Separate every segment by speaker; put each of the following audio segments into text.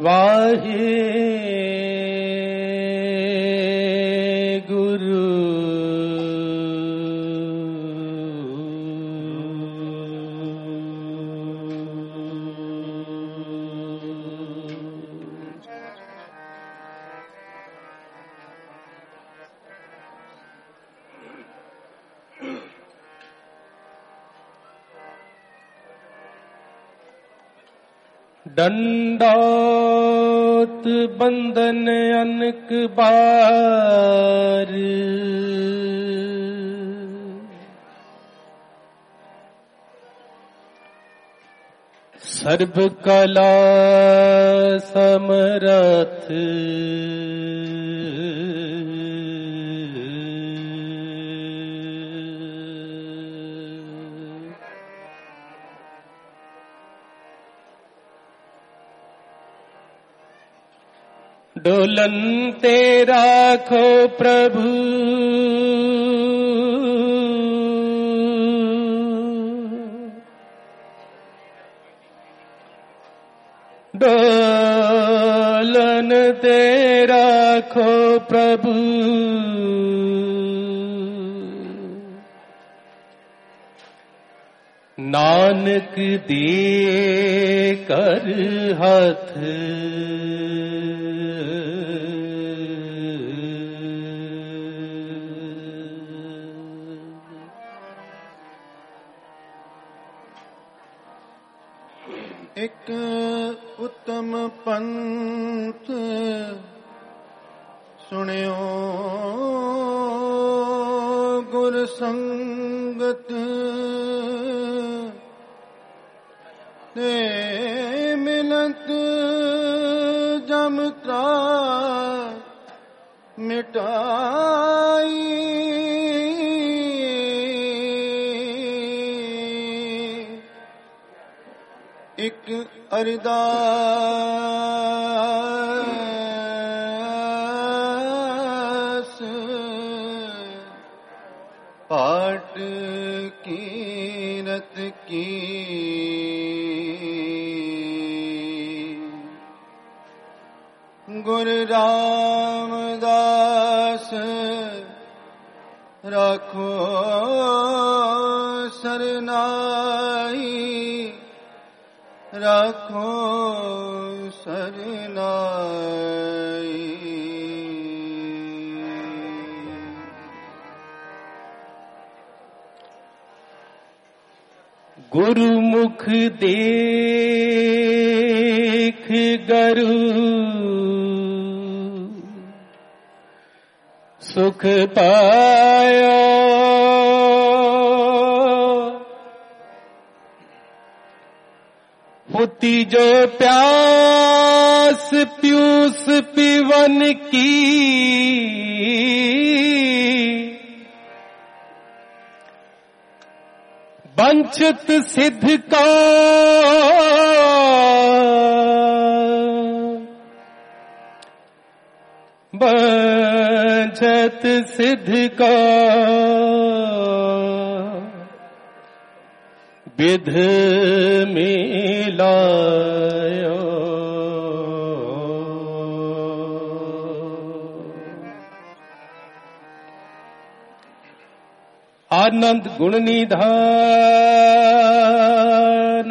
Speaker 1: वाहे गुरु दंडौत बंदन अनक बार सर्व कला समरथ डोलन ते राखो प्रभु डोलन ते राखो प्रभु नानक दे कर हाथ
Speaker 2: एक उत्तम पंथ सुनियो गुर संगत ते मिलत जमता मिटाई एक अरदास पाठ कीरत की गुरु रामदास राखो सरनाई राखो सरनाई।
Speaker 1: गुरुमुख देख गरु सुख पायो होती जो प्यास पीयूष पीवन की वंचित सिद्ध का वंचित सिद्ध का विध मिलायो आनंद गुण निधान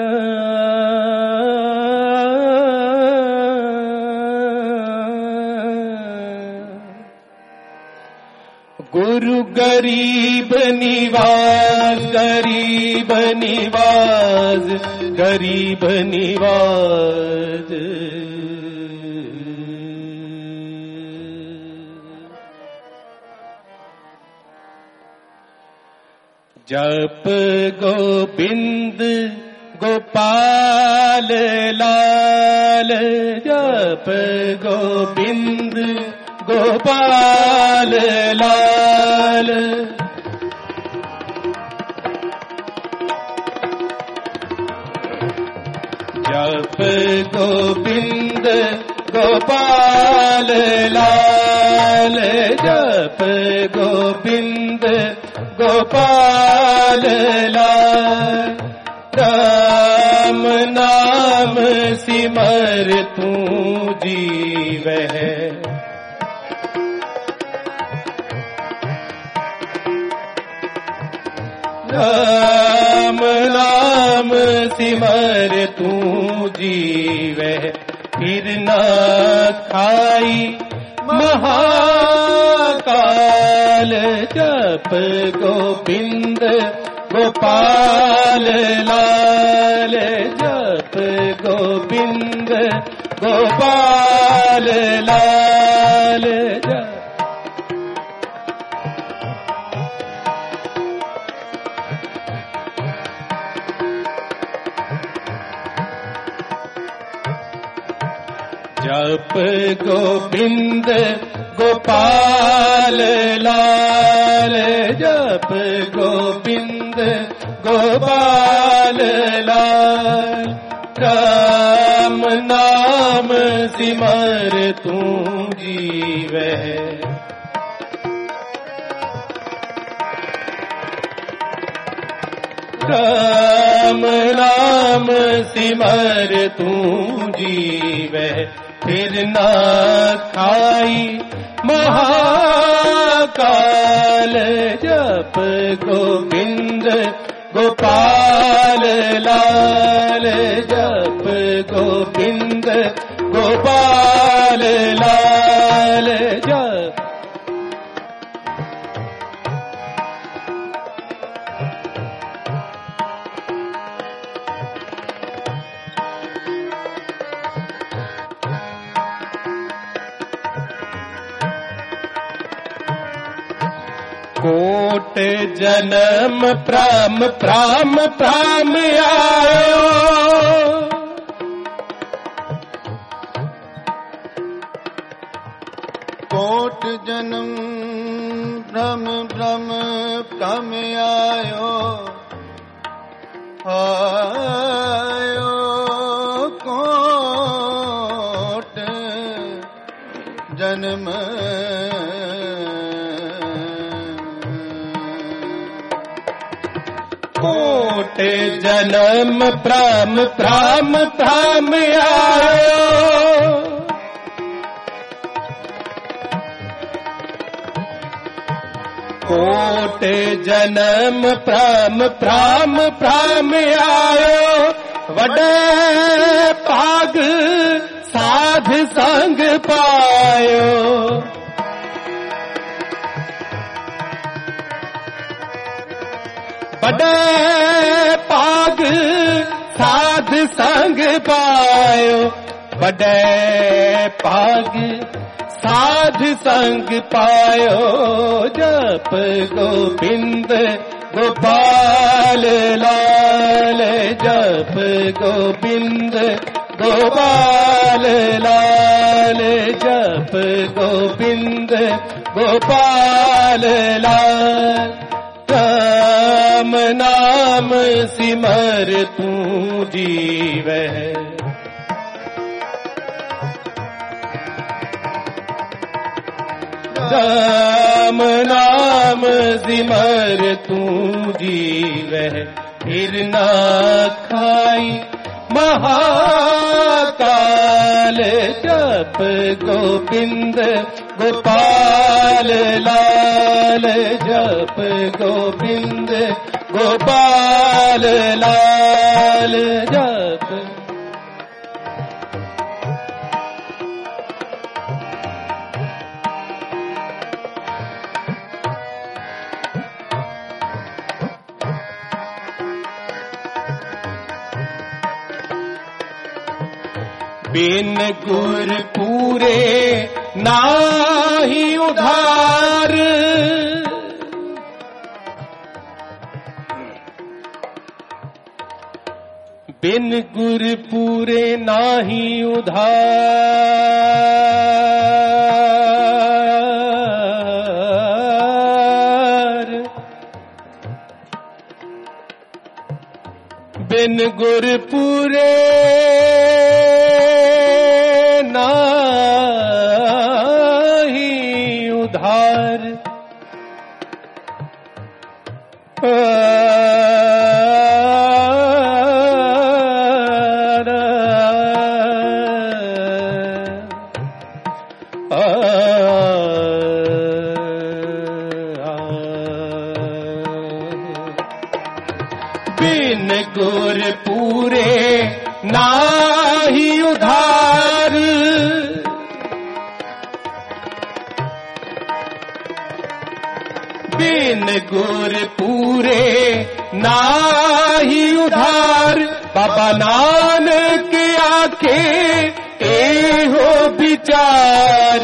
Speaker 1: गुरु गरीब निवास गरीब निवास गरीब निवास जप गोविंद गोपाल लाल जप गोविंद गोपाल लाल जप गोविंद गोपाल लाल जप गोविंद गोपाल लाल राम नाम नाम सिमर तू जीवै। राम नाम सिमर तू जीवै, फिर न खाई महाकाल। जप गोविंद गोपाल लाल, जप गोविंद गोपाल लाल। जप गोविंद गोपाल लाल, जप गोविंद गोपाल लाल। राम नाम सिमर तू जीवै। राम नाम सिमर तू जीवै, फिर न खाई महाकाल। जप गोविंद गोपाल लाल, जप गोविंद गोपाल लाल। जप कोट जन्म प्राम प्राम प्राम आयो।
Speaker 2: कोट जन्म भ्रम भ्रम भ्रम आयो। आयो कोट जन्म
Speaker 1: कोट जन्म प्राम प्राम प्राम आयो। कोट जन्म प्राम प्राम प्राम आयो। वडे पाग साध संग पायो। वडे पाग साध संग पायो। वडे पाग साध संग पायो। जप गोविंद गोपाल लाल, जप गोविंद गोपाल लाल, जप गोविंद गोपाल लाल। राम नाम सिमर तू जीवै। राम नाम सिमर तू जीवै, फिर न खाई महाकाल। जप गोविंद गोपाल लाल, जप गोविंद गोपाल लाल। जप बिन गुर पूरे नाहि उधार। बिन गुर पूरे नाहि उधार। बिन गुर पूरे नाहि उधार। बिन गुर पूरे नाही उधार। बिन गुर पूरे नाही उधार। बाबा नानक आखे एहो विचार।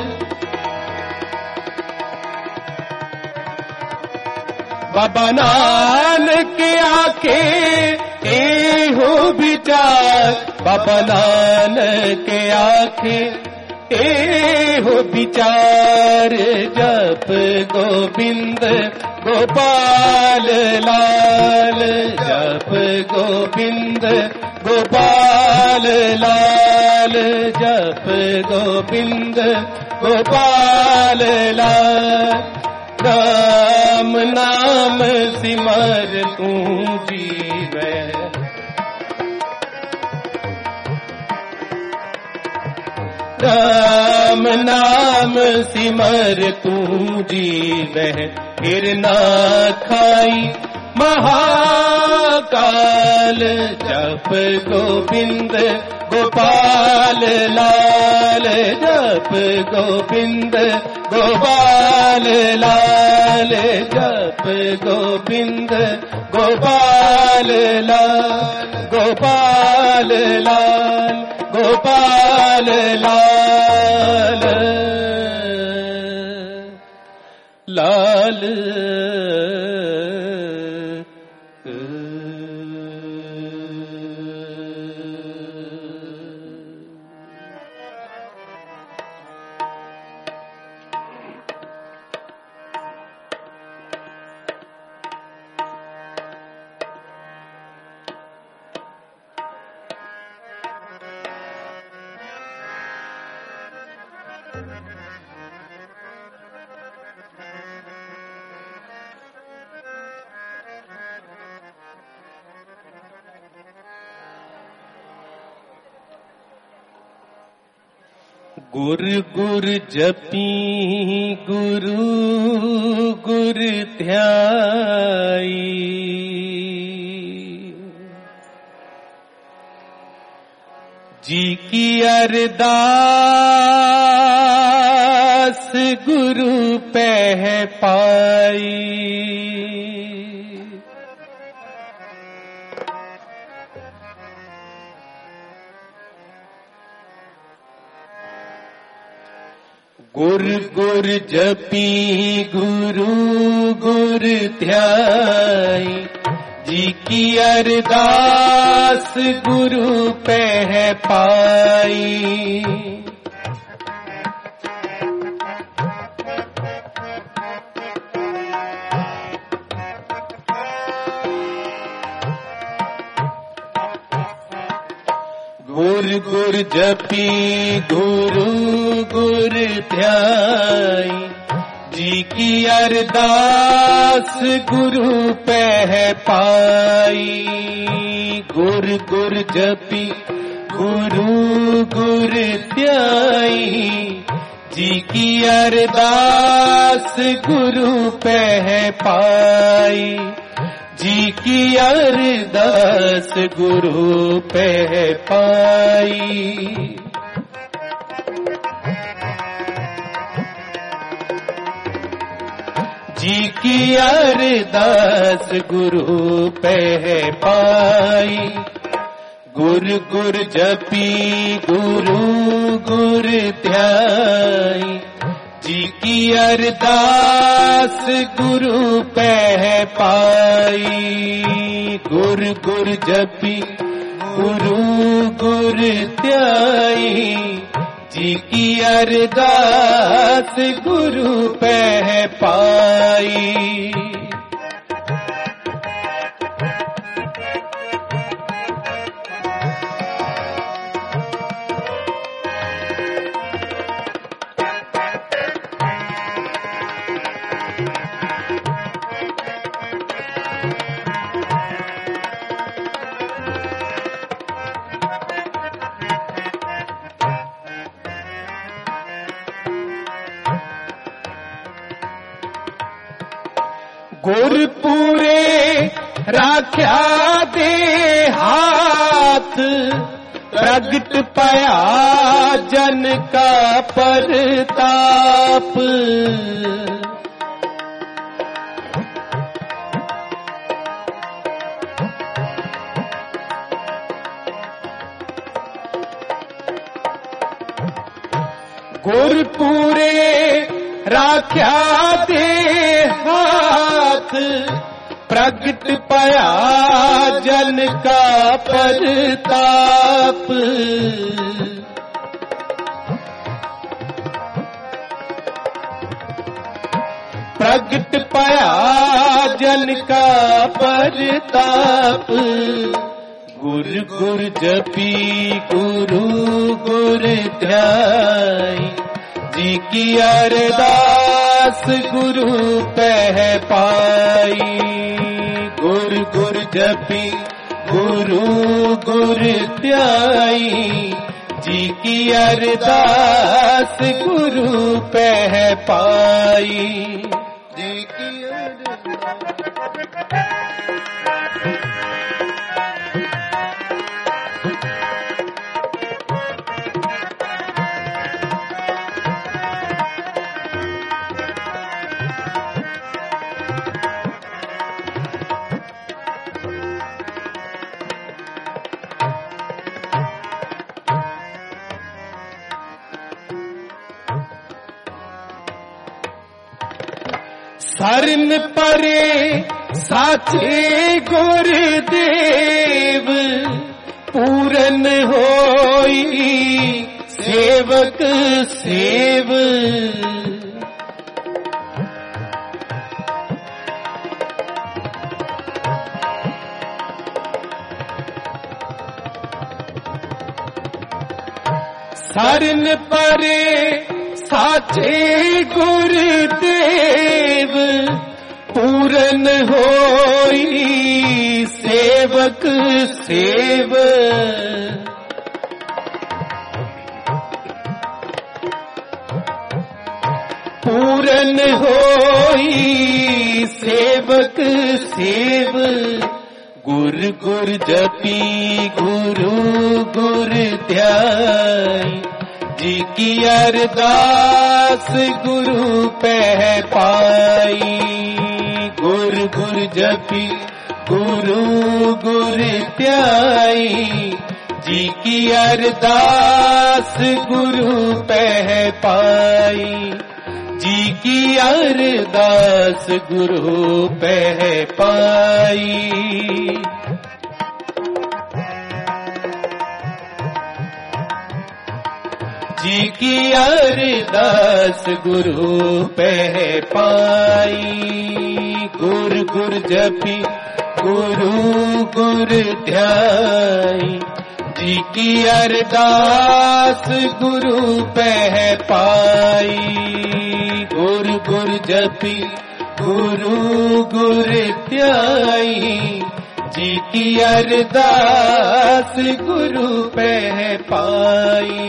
Speaker 1: बाबा नानक आखे एहो विचार। बाबा नानक आखे एहो विचार। जप गोविंद गोपाल लाल। जप गोविंद गोपाल लाल। जप गोविंद गोपाल लाल। राम नाम सिमर तू जीवै। राम नाम सिमर तू जीवै। फिर ना खाई महाकाल। जप गोविंद गोपाल लाल। जप गोविंद गोपाल लाल। जप गोविंद गोपाल लाल। गोपाल लाल। गोपाल लाल लाल। गुर गुर जपी गुरु गुर ध्याई। जी की अरदास गुरु पह पाई। गुर गुर जपी गुरु गुर ध्याई। जी की अरदास गुरु पह पाई। गुर गुर जपी गुरु गुर ध्याई। जी की अरदास गुरु पह पाई। गुर गुर जपी गुरु गुर ध्याई। जी की अरदास गुरु पह पाई। जी की अरदास गुरु पह पाई। जी की अरदास गुरु पह पाई। गुर गुर जपी गुरु गुर ध्याई। जी की अरदास गुरु पह पाई। गुर गुर जपी गुरु गुर ध्याई। जी की अरदास गुरु पह पाई। गुरपुरे राख्या दे हाथ, प्रगट पया जन का परताप। गुरपुरे राख्या दे हाथ, प्रगट पया जन का परताप। प्रगट पया जन का परताप। गुर गुर जपी गुरु गुर ध्याई, जी की अरदास गुरु पह पाई। गुर गुर जपी गुरु गुर ध्याई, जी की अरदास गुरु पह पाई।
Speaker 2: जी की
Speaker 1: शरण परे साचे गुरुदेव, पूरन होई सेवक सेव। शरण परे साचे गुरुदेव, पूरन होई सेवक सेव। पूरन होई सेवक सेव। गुर गुर जपी गुरु गुर ध्याई, जी की अरदास गुरु पह पाई। गुर गुर जपी गुरु गुर ध्याई, जी की अरदास गुरु पह पाई। जी की अरदास गुरु पह पाई। जी की अरदास गुरु पह पाई। गुर गुर जपी गुरु गुर ध्याई, जी की अरदास गुरु पह पाई। गुर गुर जपी गुरु गुर ध्याई, जी की अरदास गुरु पह पाई।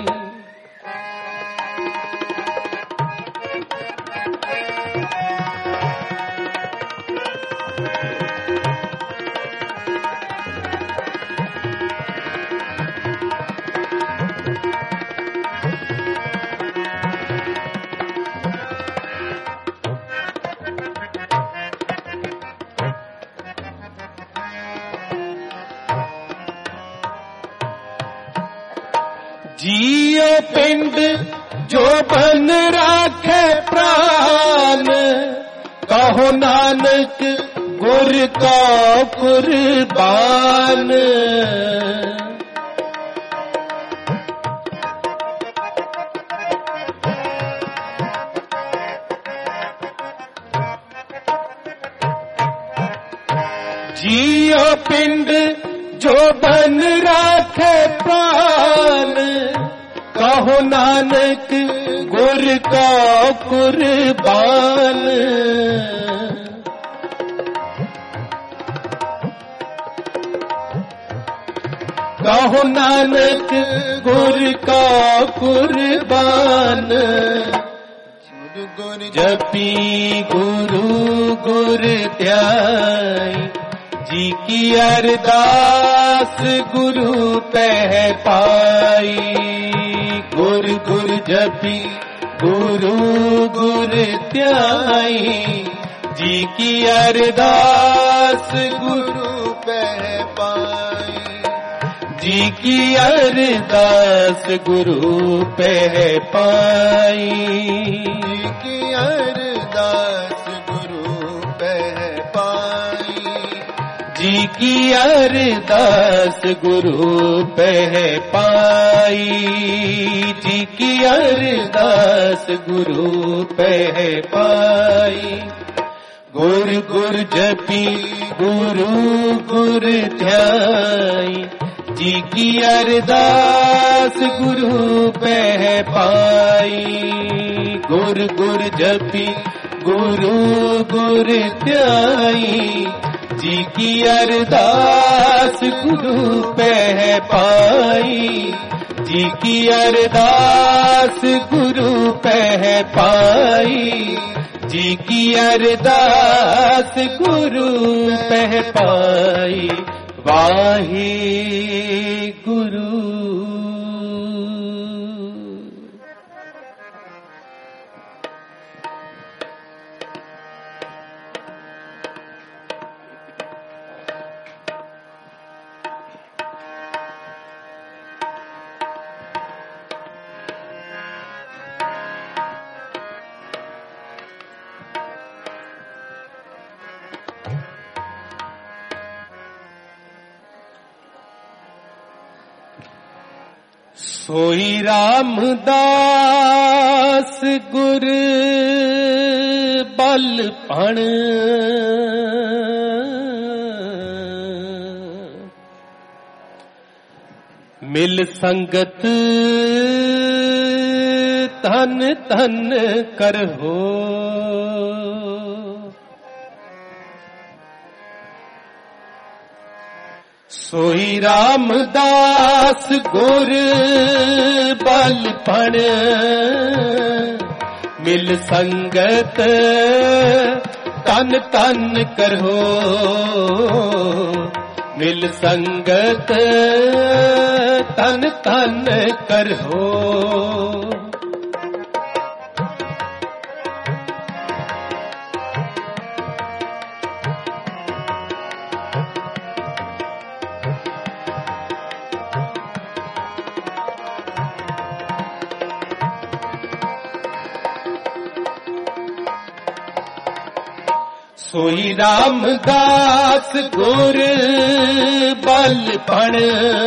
Speaker 1: जियो पिंड जो बन राखे प्राण, कहो नानक गुर का कुर्बान। जियो पिंड जो बन राखे प्राण, कहो नानक गुर का कुर्बान। कहो नानक गुर का कुर्बान।
Speaker 2: जुड़ गुर
Speaker 1: जपी गुरु गुर ध्याई जी की अरदास गुरु पह पाई गुर गुर जपी गुरु गुर ध्याई जी की अरदास गुरु
Speaker 2: पह पाई
Speaker 1: जी की अरदास गुरु पह पाई
Speaker 2: जी की अरदास गुरु पह पाई
Speaker 1: जी की अरदास गुरु पह पाई जी की अरदास गुरु पह पाई गुर गुर जपी गुरु गुर ध्याई जी की अरदास गुरु पह पाई गुर गुर जपी गुरु गुर ध्याई जी की अरदास गुरु पह पाई जी की अरदास गुरु पह पाई जी की अरदास गुरु पह पाई वाहे गुरु सोई रामदास गुर बलपण मिल संगत तन तन करहो सोई रामदास गुर बलपण मिल संगत तन तन करहो मिल संगत तन तन करहो सोई रामदास गुर बलपण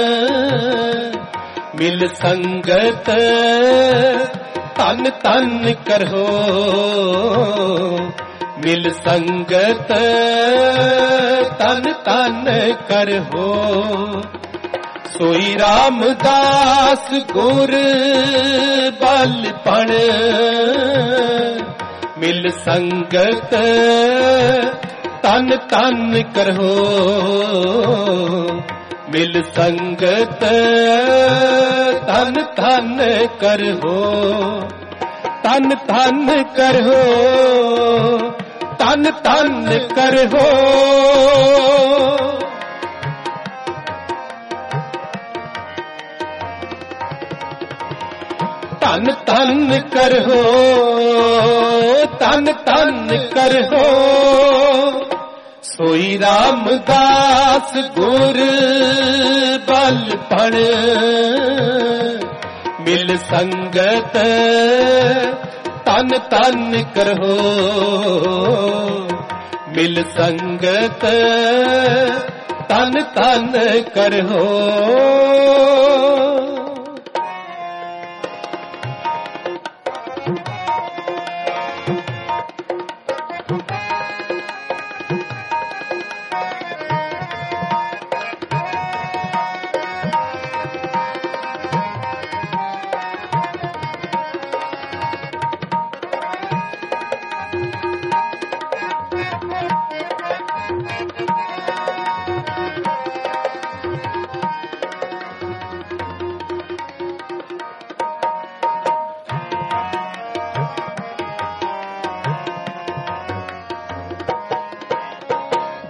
Speaker 1: मिल संगत तन तन करहो मिल संगत तन तन करहो सोई रामदास गुर बलपण मिल संगत तन तन करहो मिल संगत तन तन करहो तन तन करहो तन तन करहो तन तन करहो तन तन करहो सोई रामदास गुर बलपण मिल संगत तन तन करहो मिल संगत तन तन करहो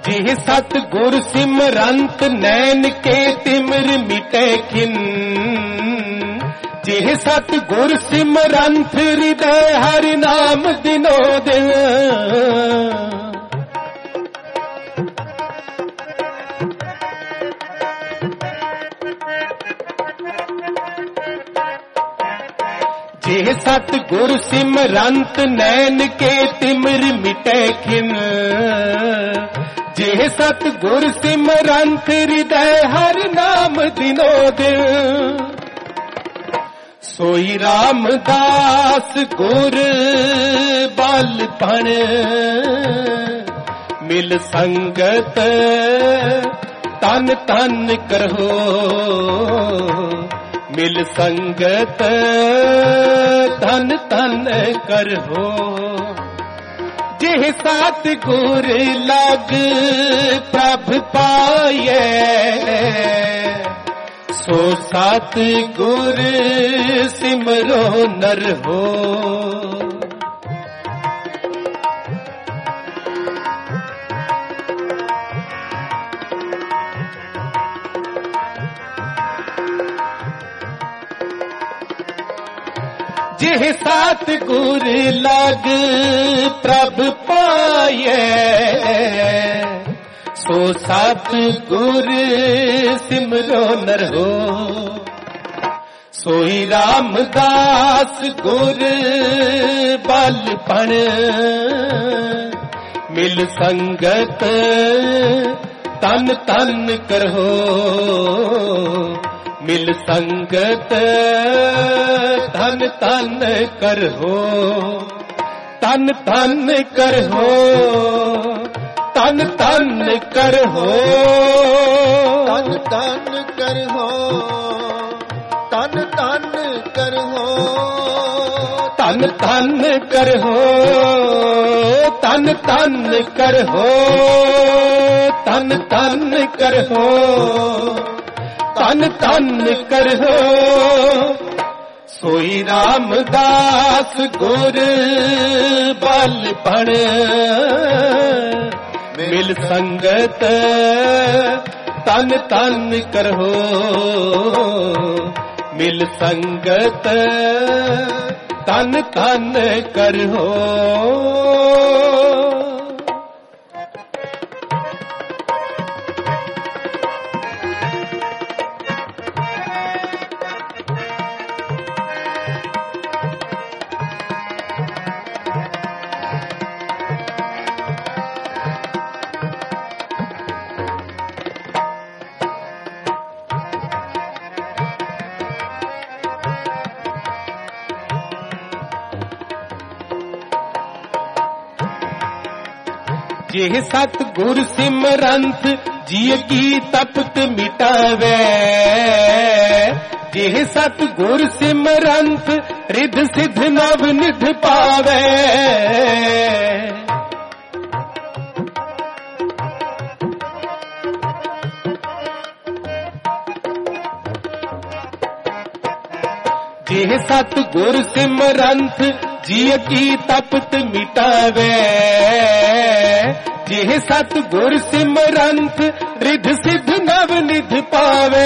Speaker 1: जिह सतगुर सिमरंत नैन के तिमिर मिटे खिन। जिह सतगुर सिमरंत हृदय हरि नाम दिनो दिन। जिह सतगुर सिमरंत नैन के तिमिर मिटे खिन। जिह सतगुर सिमरंत हृदय हरि नाम दिनो दिन। सोई रामदास गुर बालपण मिल संगत तन तन करहो। मिल संगत तन तन करहो। जिह सतगुर लग प्रभ पाए सो सतगुर सिमरो नर हो। जिह सतगुर लग प्रभ पाए सो सतगुर सिमरो नर हो। सोई रामदास गुर बालपण मिल संगत तन तन करहो। मिल संगत तन तन करहो। तन तन करहो। तन तन करहो।
Speaker 2: तन तन करहो। तन तन करहो।
Speaker 1: तन तन करहो। तन तन करहो। तन तन करहो। तन तन करहो। सोई रामदास गुर बालपण मिल संगत तन तन करहो। मिल संगत तन तन करहो। जिह सतगुर सिमरंत जिय की तपत मिटावे। जिह सतगुर सिमरंत रिध सिद्ध नव निध पावे। जिह सतगुर सिमरंत जिय की तपत मिटावे। जिह सतगुर सिमरंत रिध सिद्ध नव निध पावे।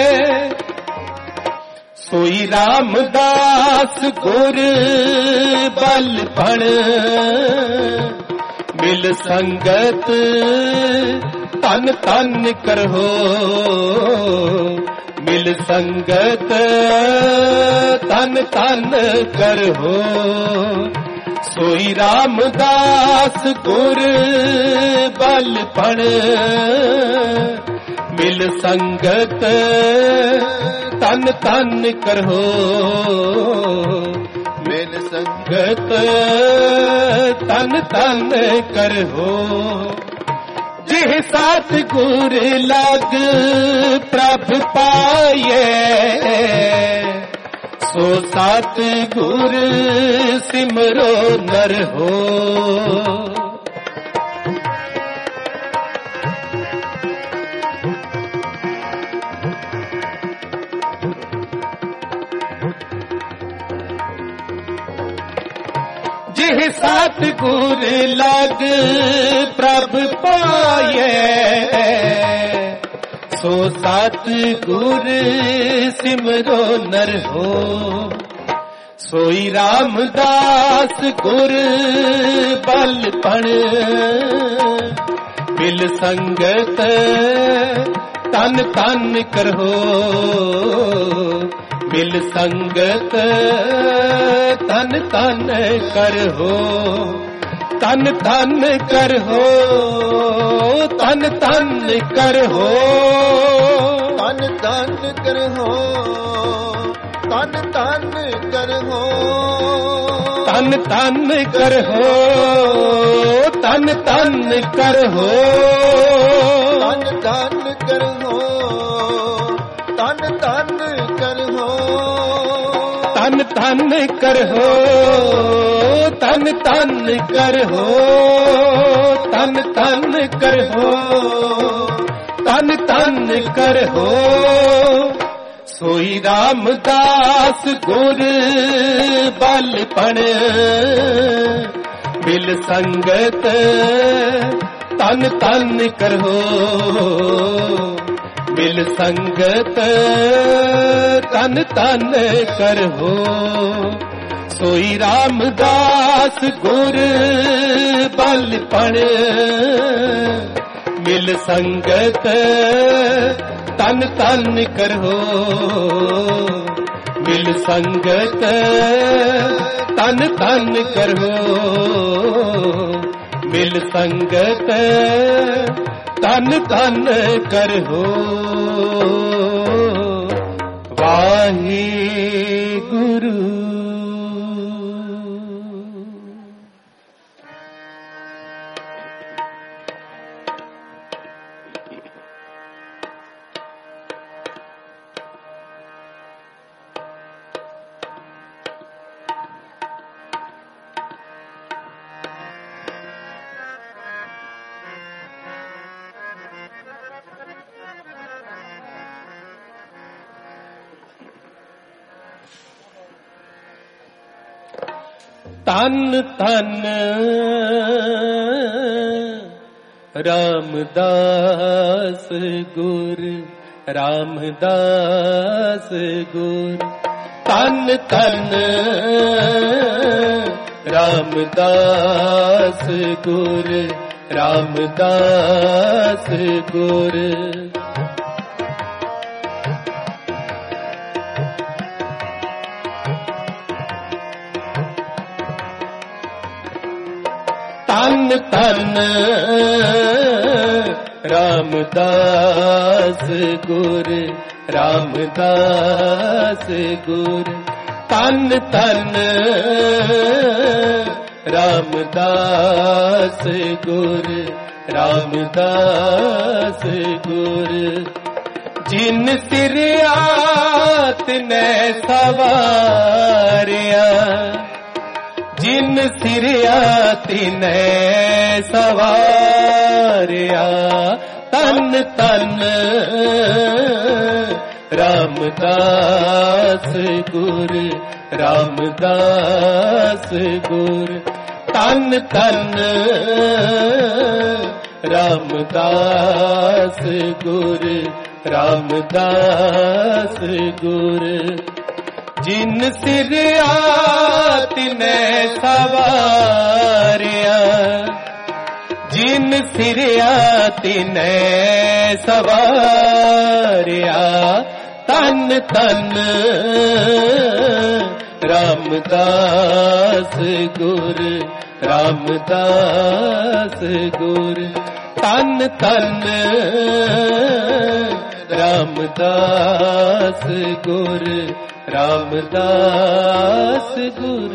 Speaker 1: सोई रामदास गुर बालपण मिल संगत तन तन करहो। मिल संगत तन तन करहो। सोई रामदास गुर बालपण मिल संगत तन तन करहो। मिल संगत तन तन करहो। जिह सतगुर लग प्रभ पाए सो सतगुर सिमरो नर हो। जिह सतगुर लग प्रभ पाए सात गुर सिमरो नर हो, सोई रामदास गुर बलपण, मिल संगत तन तन करहो, मिल संगत तन तन करहो, तन तन करहो, तन तन करहो,
Speaker 2: तन तन करहो, तन तन करहो,
Speaker 1: तन तन करहो, तन तन करहो,
Speaker 2: तन तन करहो, तन तन करहो,
Speaker 1: तन तन करहो, तन तन करहो, तन तन करहो, तन तन करहो, सोई रामदास गुर बलपण, मिल संगत तन तन करहो, मिल संगत तन तन करहो, सोई रामदास गुर बलपण, मिल संगत तन तन करहो, मिल संगत तन तन करहो, मिल संगत तन तन करहो। वाहे गुरु। तन तन रामदास गुर, रामदास गुर, तन तन रामदास गुर, रामदास गुर। तन तन रामदास गुर, रामदास गुर, तन तन रामदास गुर, रामदास गुर। जिन सिरियात ने सवारिया, जिन सिरियात ने सवारिया, तन तन रामदास गुर, रामदास गुर, तन तन रामदास गुर, रामदास गुर। जिन सिरियात ने सवारिया, जिन सिरियात ने सवारिया, तन तन रामदास गुर, रामदास गुर, तन तन रामदास गुर, रामदास गुर।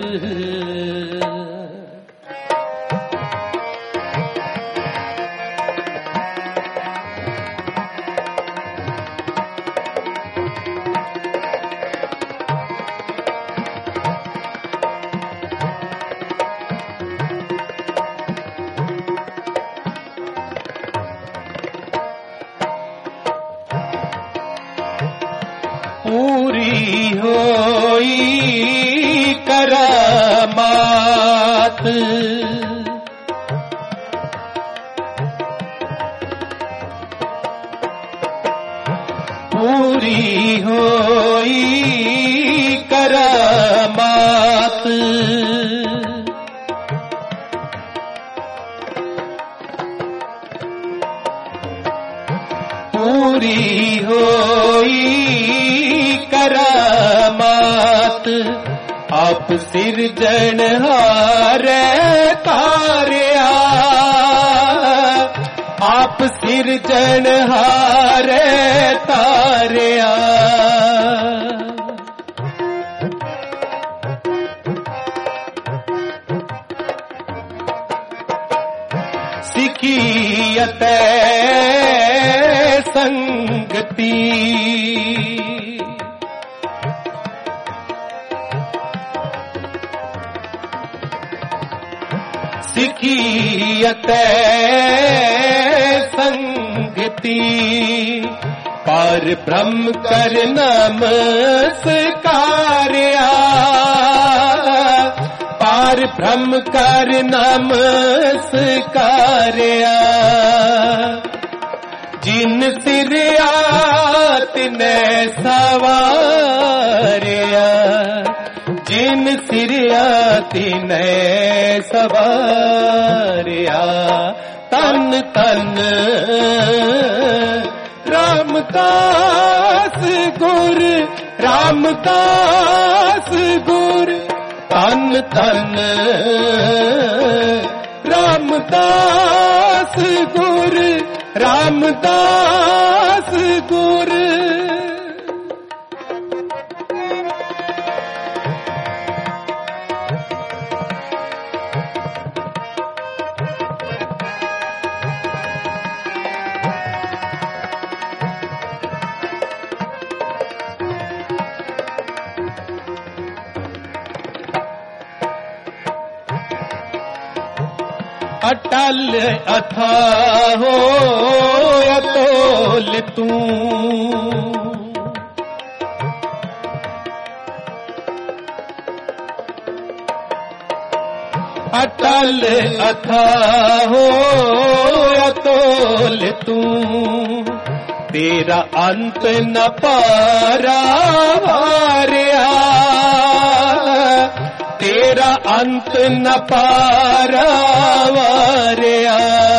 Speaker 1: पूरी होई करामात, पूरी होई करामात, पूरी होई करामात, आप सिरजनहार तारिया, आप सिरजनहार तारिया। सिखियत संगति, सिखियत संगति, पार ब्रह्म कर नमस्कारिया, पार ब्रह्म कर नमस्कारिया। जिन सिरिया तिने सवारिया, जिन सिरिया तिने सवारिया। तन तन रामदास गुर, रामदास गुर, तन तन रामदास गुर, रामदास गुर। अटल अथाहो अतोल तू, अटल अथाहो अतोल तू, तेरा अंत न पारावारिया, तेरा अंत न पारावारिया।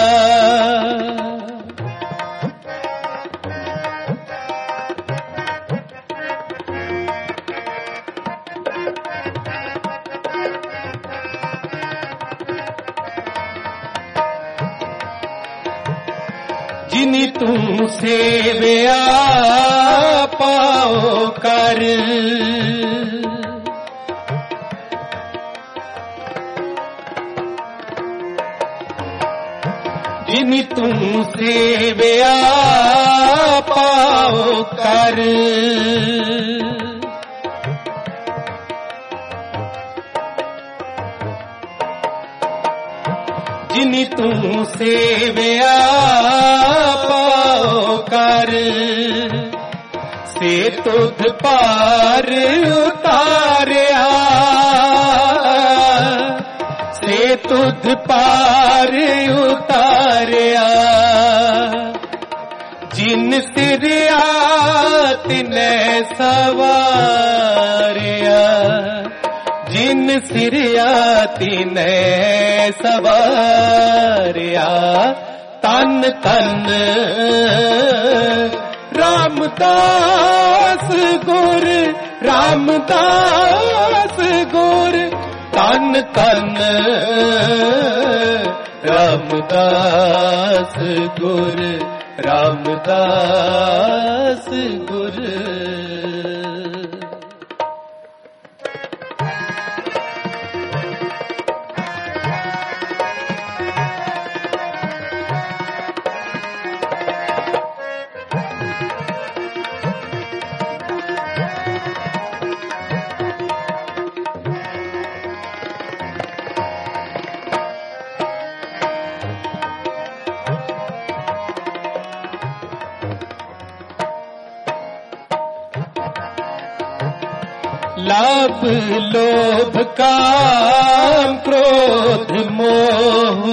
Speaker 1: जिनी तू सेवया पाओ कर, जिनी तू सेवया पाओ कर, जिनी तू सेवया पाओ कर, से तुध पार उतारिया, से तुध पार उतारिया। जिन सिरिया तिने सवारिया, जिन सिरिया तिने सवारिया। तन तन रामदास गुर, रामदास गुर, तन तन रामदास गुर, रामदास गुर। लाभ लोभ काम क्रोध मोह,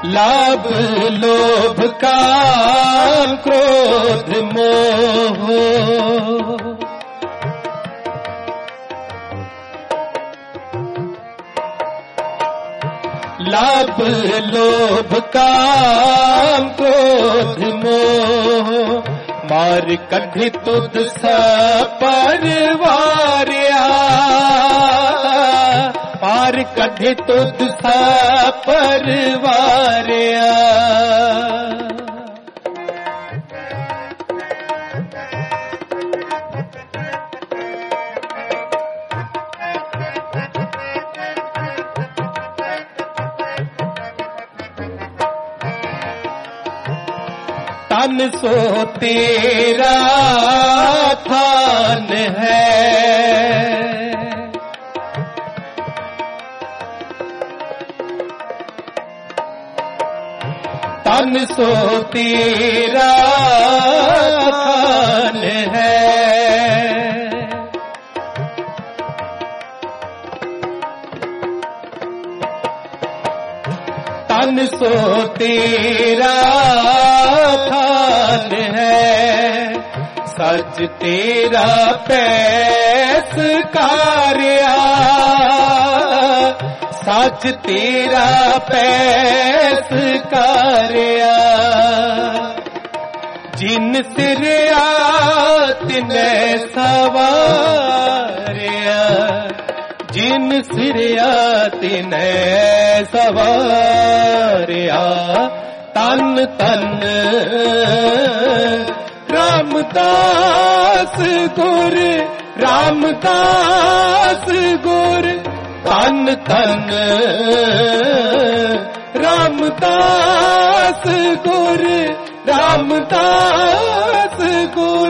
Speaker 1: लाभ लोभ काम क्रोध मोह, लाभ लोभ काम क्रोध मोह, मार कढि तुध सपरिवारिया, मार कढि तुध सपरिवारिया। तन सो तेरा थान है, तन सो तेरा थान है, तन सो तेरा थान है, सच तेरा पैस कार्या, सच तेरा पैस कार्या। जिन सिरिया तिने सवारिया, जिन सिरिया तिने सवारिया। तन तन रामदास गुर, रामदास गुर, तन तन रामदास गुर, रामदास गुर।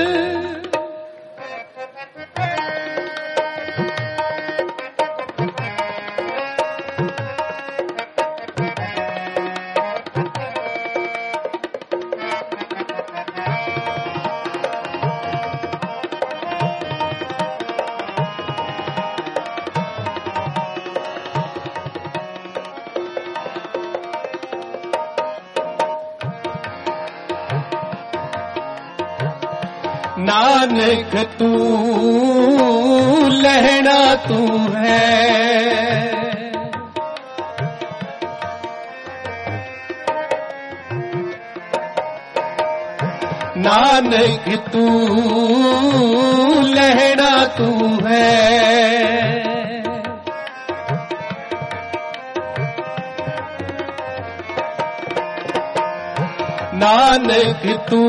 Speaker 1: नानक तू लहना तू है, नानक तू लहना तू है, नानक तू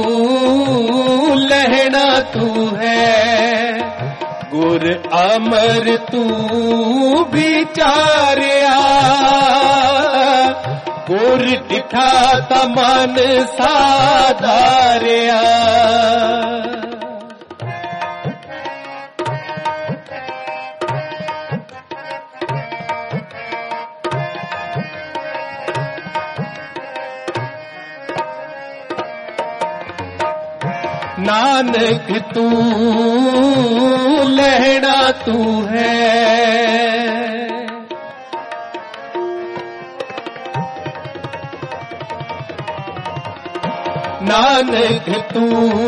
Speaker 1: लहना तू है। गुर अमर तू विचारिया, गुर दिखा तमन साधारिया। नानक तू लहना तू है, नानक तू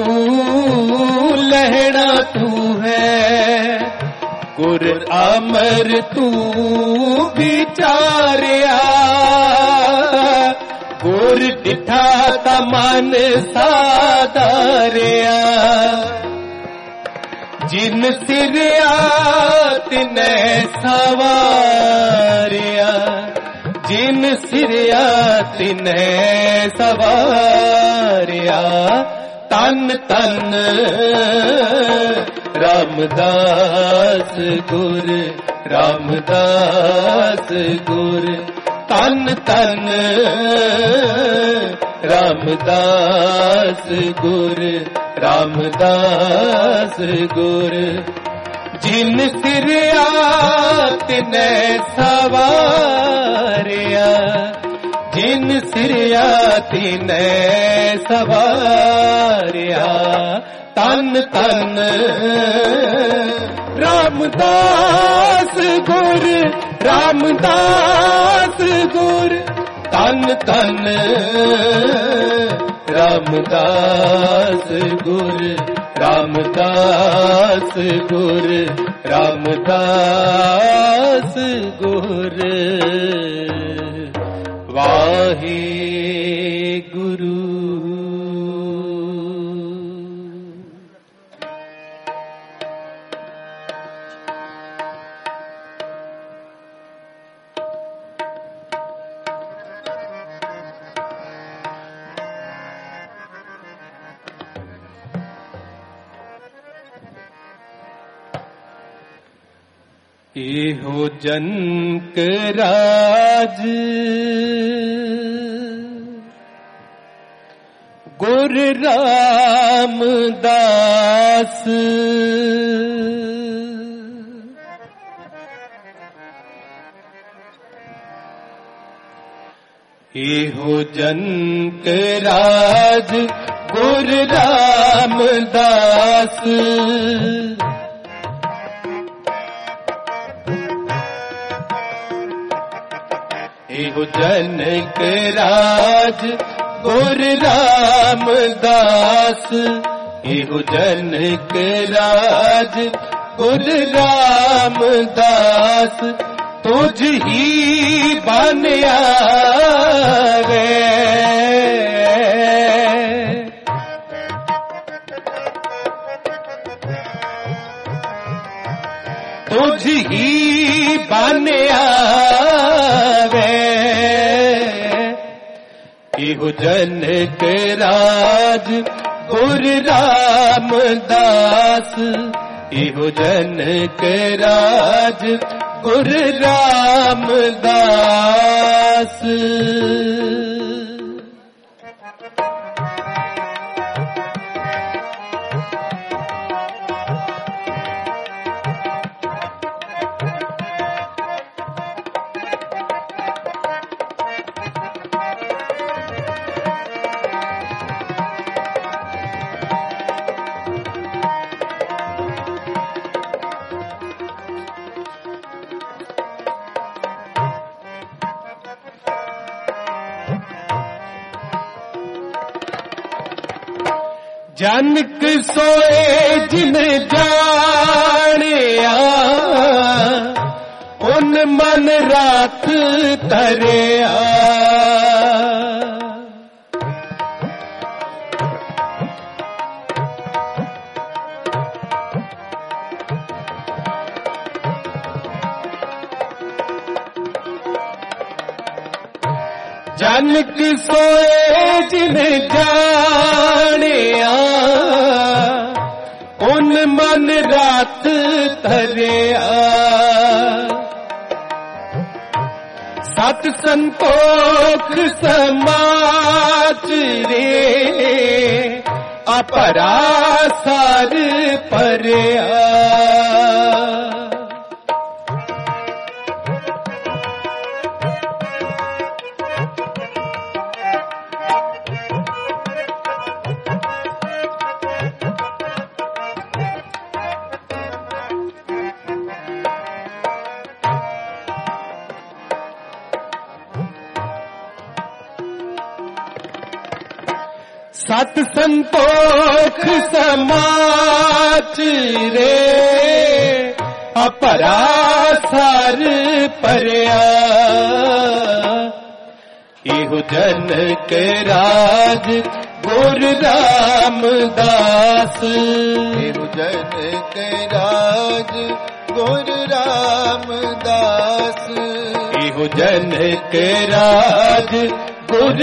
Speaker 1: लहना तू है। गुर अमर तू विचारिया, गुर दिठा तमन साधारिया। जिन सिरिया तिने सवारिया, जिन सिरिया तिने सवारिया। तन तन रामदास गुर, रामदास गुर, तन तन रामदास गुर, रामदास गुर। जिन सिरिया तिने सवारिया, जिन सिरिया तिने सवारिया। तन तन रामदास गुर, रामदास गुर, धन धन रामदास गुर रामदास गुर रामदास गुर वाहे गुरु। एहो जनक राज गुर रामदास एहो जनक राज गुर रामदास एहो जनक राज गुर रामदास एहो जनक राज गुर रामदास तुझ ही बन आवे तुझ ही बन आवे एहो जनक राज गुर रामदास एहो जनक राज गुर रामदास। जनक सोए जिन जानिया उन मन रात तरिया जनक सोए जिन जानिया उन मन रात धरिया सत संतोख समाच रे अपरा सार परया सत संतोख समाच रे अपरा सार परया एहो जनक राज गुर रामदास
Speaker 2: एहो जनक राज गुर रामदास
Speaker 1: एहो जनक राज गुर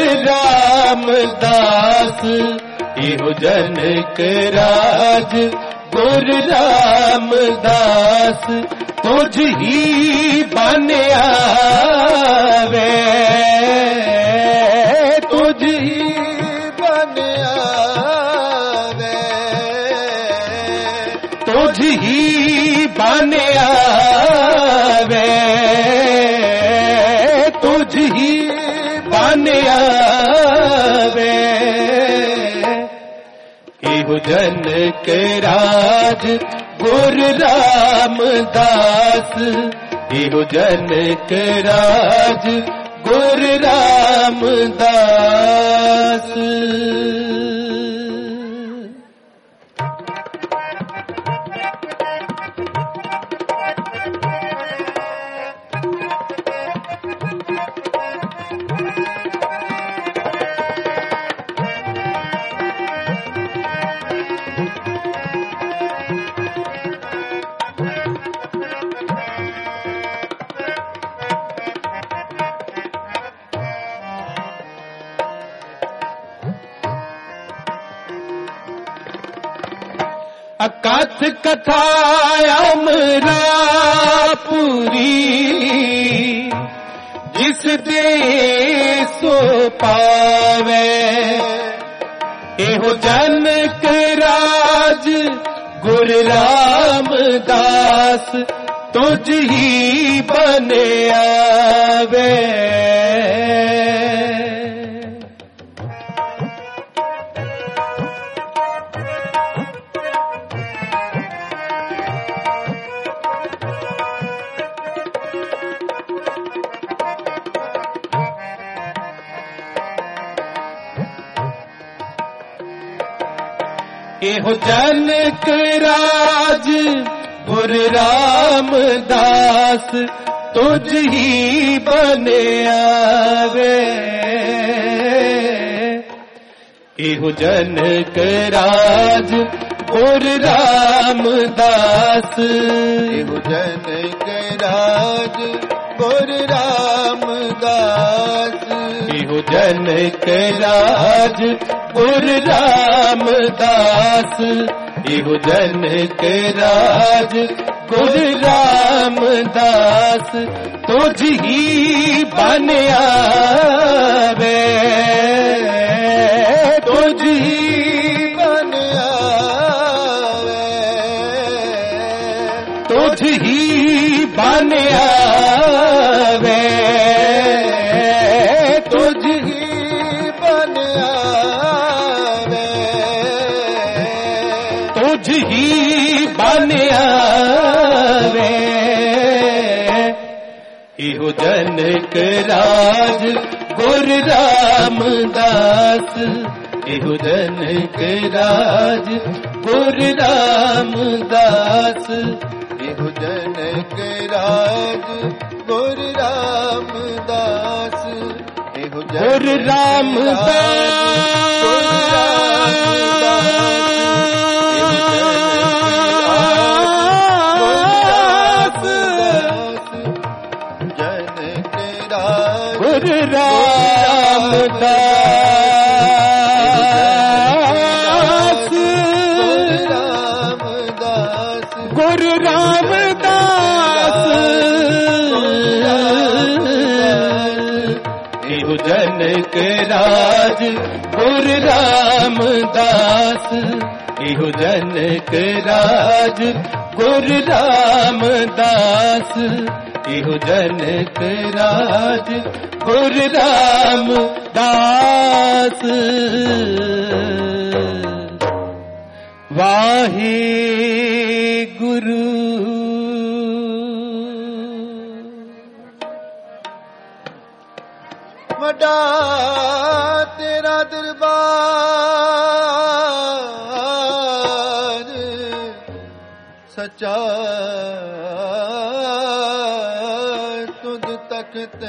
Speaker 1: रामदास एहो जनक राज गुर रामदास तुझ ही बन आवे तुझ ही
Speaker 2: बन आवे
Speaker 1: तुझ ही बन आवे तुझ ही बन आवे एहो जनक राज गुर रामदास एहो जनक राज गुरु रामदास। अकथ कथा अमरापुरी, जिस दे सो पावे। एहो जनक राज गुरु रामदास, तुझ ही बने आवे। एहो जनक राज गुरु रामदास, तुझ ही बने आवे। एहो जनक राज गुरु रामदास,
Speaker 2: एहो जनक राज गुरु रामदास।
Speaker 1: एहो जनक राज गुरु रामदास, एहो जनक राज गुरु रामदास, तुझ ही बन आवे। तुझ ही
Speaker 2: बन आवे,
Speaker 1: तुझ ही बन आवे। तुझ ही
Speaker 2: बन आवे,
Speaker 1: तुझ ही बन आवे। एहो जनक राज गुरु रामदास, एहो जनक राज गुरु रामदास।
Speaker 2: एहो जनक राज गुरु रामदास। एहो
Speaker 1: गुरु रामदास,
Speaker 2: जनक राज
Speaker 1: गुरु रामदास, गुरु रामदास। एहो जनक राज गुरु रामदास, एहो जनक राज गुरु रामदास, एहो जनक राज गुरु रामदास। वाहे गुरु।
Speaker 2: वड्डा तेरा दरबार, सच्चा तुझ तख्त,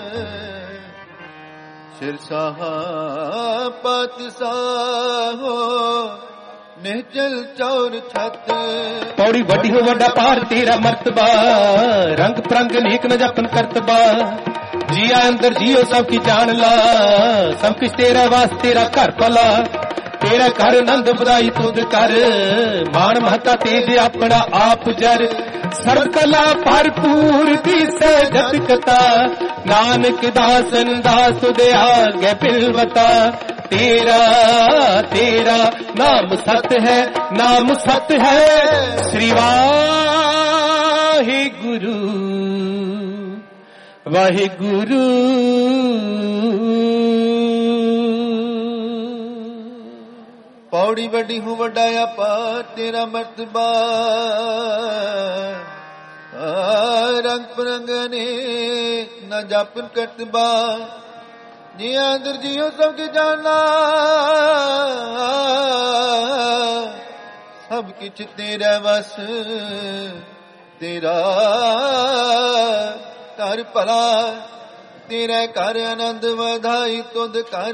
Speaker 2: सिरसाहा पातशाहो, निचल चौर छत।
Speaker 1: पौड़ी वड्डी हो वड्डा पार तेरा मर्तबा, रंग परंग नेक न जपन करतबा। जिया अंदर जियो सब की जान ला, सब कुछ तेरा वास तेरा घर भला। तेरा घर नंद बधाई तुद कर, मान महता तेज अपना आप जर। सर्व कला भरपूर दिसे जत कथा, नानक दासन दास दे आगे बिलवता। तेरा तेरा नाम सत है, नाम सत है। श्री वाहे गुरु, वाहे गुरु।
Speaker 2: पौड़ी वड्डी हूँ वड्डाया पार तेरा मर्तबा, ਰੰਗ ਪ੍ਰੰਗ ਅਨੇਕ ਨ ਜਾਪਨ ਕਰਤਬਾ ਜੀ ਅੰਦਰ ਜੀਉ ਸਭ ਕੀ ਜਾਣਾ ਸਭ ਕਿਛ ਤੇਰਾ ਵਸ ਤੇਰਾ ਕਰ ਭਲਾ ਤੇਰੇ ਘਰ ਆਨੰਦ ਵਧਾਈ ਤੁਧ ਕਰ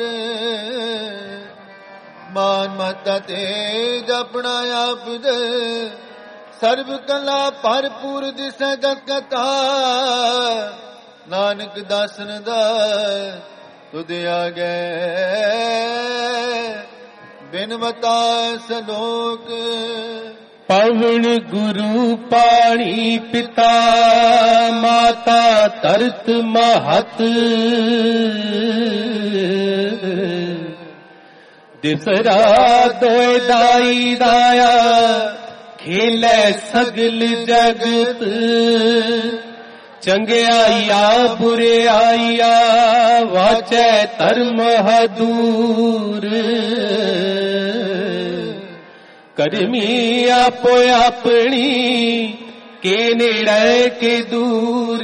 Speaker 2: ਮਾਨ ਮਤਾ ਤੇ ਜਪਣਾ ਆਪ ਦੇ ਸਰਬ ਕਲਾ ਭਰਪੂਰ ਦਿਸੈ ਜਗ ਕਥਾ ਨਾਨਕ ਦਾਸਨ ਦਾ ਤੁਧ ਆਗੇ ਬਿਨਵਤਾ ਸਲੋਕ
Speaker 1: ਪਵਨ ਗੁਰੂ ਪਾਣੀ ਪਿਤਾ ਮਾਤਾ ਧਰਤ ਮਹਤ ਦਿਸਰਾ ਦੋਇ ਦਾਈ ਦਾਇਆ ਖੇਲੇ ਸਗਲ ਜਗਤ ਚੰਗਿਆਈਆ ਬੁਰਿਆਈਆ ਵਾਚੈ ਧਰਮ ਹਦੂਰ ਕਰਮੀ ਆਪੋ ਆਪਣੀ ਕੇ ਨੇੜੇ ਕੇ ਦੂਰ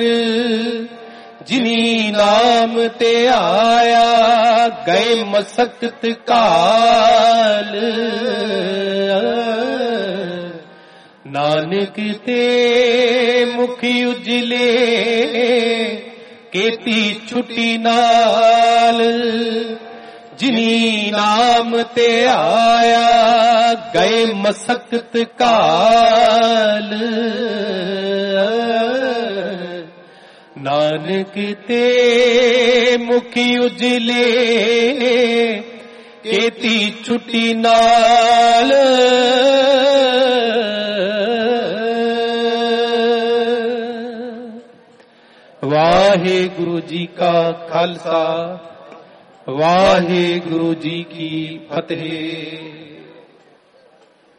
Speaker 1: ਜਿਨੀ ਨਾਮ ਤੇ ਆਇਆ ਗਏ ਮਸਕਤ ਕਾਲ ਨਾਨਕ ਤੇ ਮੁਖ ਉਜਲੇ ਕੀਤੀ ਛੁੱਟੀ ਨਾਲ ਜਿਨੀ ਨਾਮ ਤੇ ਆਇਆ ਗਏ ਮਸਕਤ ਕਾਲ ਨਾਨਕ ਤੇ ਮੁਖ ਉਜਲੇ ਕੀਤੀ ਛੁੱਟੀ ਨਾਲ ਵਾਹਿਗੁਰੂ ਜੀ ਕਾ ਖਾਲਸਾ ਵਾਹਿਗੁਰੂ ਜੀ ਕੀ ਫਤਿਹ।